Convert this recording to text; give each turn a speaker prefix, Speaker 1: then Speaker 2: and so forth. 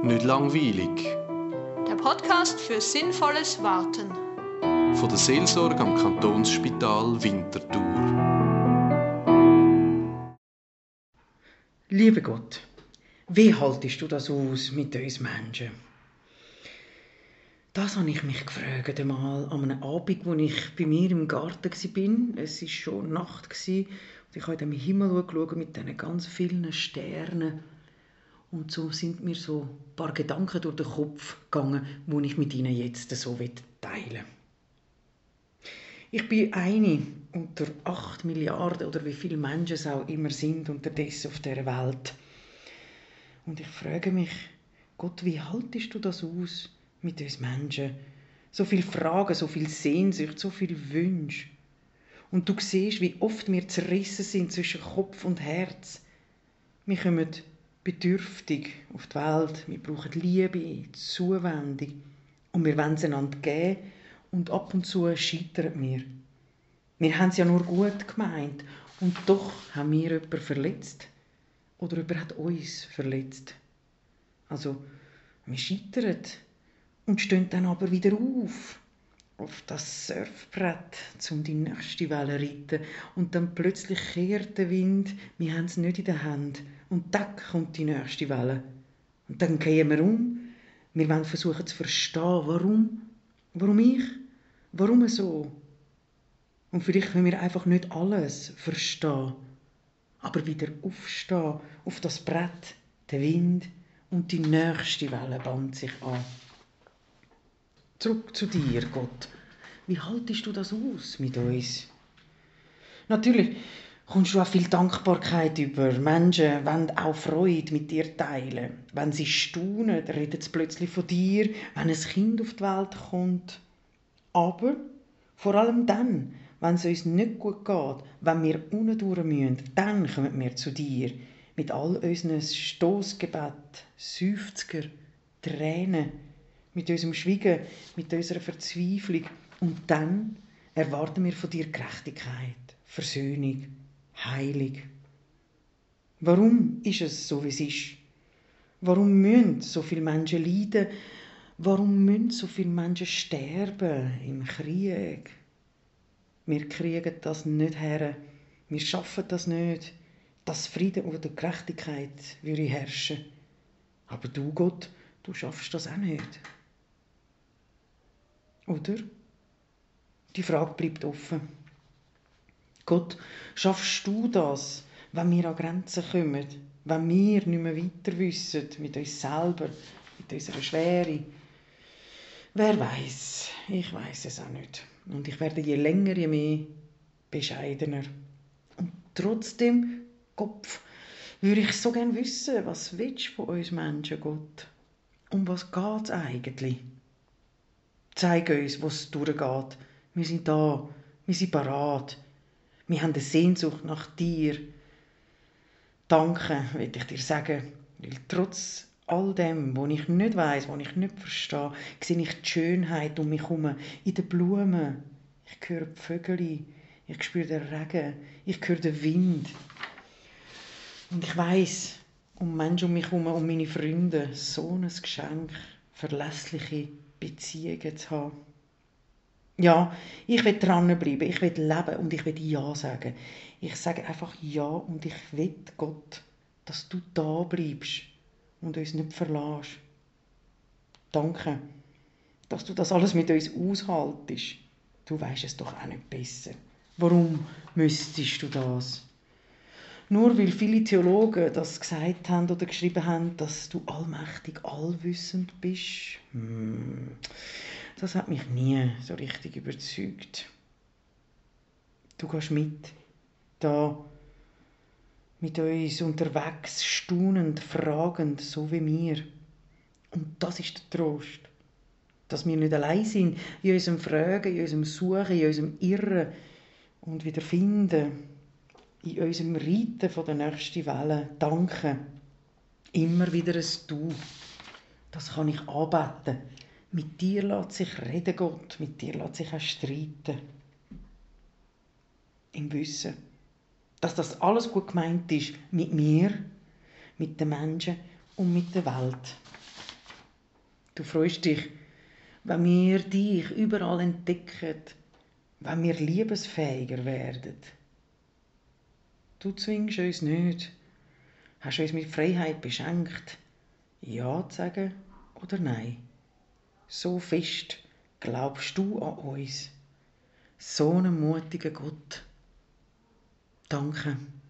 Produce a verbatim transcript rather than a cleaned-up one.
Speaker 1: Nicht langweilig.
Speaker 2: Der Podcast für sinnvolles Warten.
Speaker 1: Von der Seelsorge am Kantonsspital Winterthur.
Speaker 3: Lieber Gott, wie haltest du das aus mit uns Menschen? Das habe ich mich gefragt einmal an einem Abend, wo ich bei mir im Garten war. Es war schon Nacht und ich habe in den Himmel geschaut mit diesen ganz vielen Sternen. Und so sind mir so ein paar Gedanken durch den Kopf gegangen, die ich mit Ihnen jetzt so teilen will. Ich bin eine unter acht Milliarden oder wie viele Menschen es auch immer sind unterdessen auf dieser Welt. Und ich frage mich, Gott, wie haltest du das aus mit uns Menschen? So viele Fragen, so viel Sehnsucht, so viele Wünsche. Und du siehst, wie oft wir zerrissen sind zwischen Kopf und Herz. Wir kommen bedürftig auf die Welt, wir brauchen Liebe, Zuwendung und wir wollen es einander geben und ab und zu scheitern wir. Wir haben es ja nur gut gemeint und doch haben wir jemanden verletzt oder jemand hat uns verletzt. Also wir scheitern und stehen dann aber wieder auf, auf das Surfbrett, um die nächste Welle zu reiten. Und dann plötzlich kehrt der Wind, wir haben es nicht in der Hand. Und dann kommt die nächste Welle. Und dann gehen wir um. Wir wollen versuchen zu verstehen, warum. Warum ich? Warum so? Und vielleicht können wir einfach nicht alles verstehen. Aber wieder aufstehen auf das Brett, der Wind und die nächste Welle bannt sich an. Zurück zu dir, Gott. Wie haltest du das aus mit uns? Natürlich kommst du auch viel Dankbarkeit über. Menschen wollen auch Freude mit dir teilen. Wenn sie staunen, reden sie plötzlich von dir, wenn ein Kind auf die Welt kommt. Aber vor allem dann, wenn es uns nicht gut geht, wenn wir unten durch müssen, dann kommen wir zu dir. Mit all unseren Stossgebeten, Seufzer, Tränen, mit unserem Schweigen, mit unserer Verzweiflung. Und dann erwarten wir von dir Gerechtigkeit, Versöhnung, Heilung. Warum ist es so, wie es ist? Warum müssen so viele Menschen leiden? Warum müssen so viele Menschen sterben im Krieg? Wir kriegen das nicht her. Wir schaffen das nicht, dass Frieden oder Gerechtigkeit würde herrschen. Aber du, Gott, du schaffst das auch nicht. Oder? Die Frage bleibt offen. Gott, schaffst du das, wenn wir an Grenzen kommen, wenn wir nicht mehr weiter wissen mit uns selber, mit unserer Schwere? Wer weiß? Ich weiß es auch nicht. Und ich werde je länger, je mehr bescheidener. Und trotzdem, Kopf, würde ich so gerne wissen, was willst du von uns Menschen, Gott? Um was geht es eigentlich? Zeig uns, wo es durchgeht. Wir sind da, wir sind parat. Wir haben eine Sehnsucht nach dir. Danke, will ich dir sagen, weil trotz all dem, was ich nicht weiss, was ich nicht verstehe, sehe ich die Schönheit um mich herum, in den Blumen. Ich höre die Vögel, ich spüre den Regen, ich höre den Wind. Und ich weiss, um Menschen um mich herum, um meine Freunde, so ein Geschenk, verlässliche Beziehungen zu haben. Ja, ich will dranbleiben, ich will leben und ich will Ja sagen. Ich sage einfach Ja und ich will, Gott, dass du da bleibst und uns nicht verlässt. Danke, dass du das alles mit uns aushaltest. Du weisst es doch auch nicht besser. Warum müsstest du das? Nur weil viele Theologen das gesagt haben oder geschrieben haben, dass du allmächtig, allwissend bist. Hm. Das hat mich nie so richtig überzeugt. Du gehst mit, da mit uns unterwegs, staunend, fragend, so wie wir. Und das ist der Trost, dass wir nicht allein sind in unserem Fragen, in unserem Suchen, in unserem Irren und wieder finden, in unserem Reiten von der nächsten Welle. Danke. Immer wieder ein Du. Das kann ich anbeten. Mit dir lässt sich reden, Gott. Mit dir lässt sich auch streiten. Im Wissen, dass das alles gut gemeint ist. Mit mir, mit den Menschen und mit der Welt. Du freust dich, wenn wir dich überall entdecken, wenn wir liebesfähiger werden. Du zwingst uns nicht, hast uns mit Freiheit beschenkt, Ja zu sagen oder Nein. So fest glaubst du an uns. So einen mutigen Gott. Danke.